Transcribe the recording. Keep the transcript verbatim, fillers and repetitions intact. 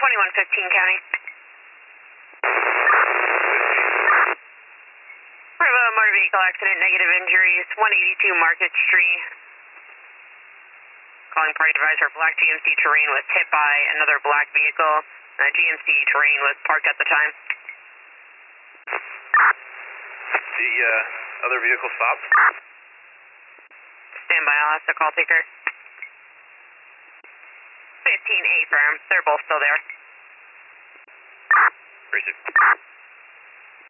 twenty-one fifteen County. Part of a motor vehicle accident, negative injuries, one eighty-two Market Street. Calling party advisor, black G M C Terrain was hit by another black vehicle. Uh, G M C Terrain was parked at the time. The uh, other vehicle stopped? Stand by, I'll ask the call taker. fifteen eight firm, they're both still there. Appreciate it.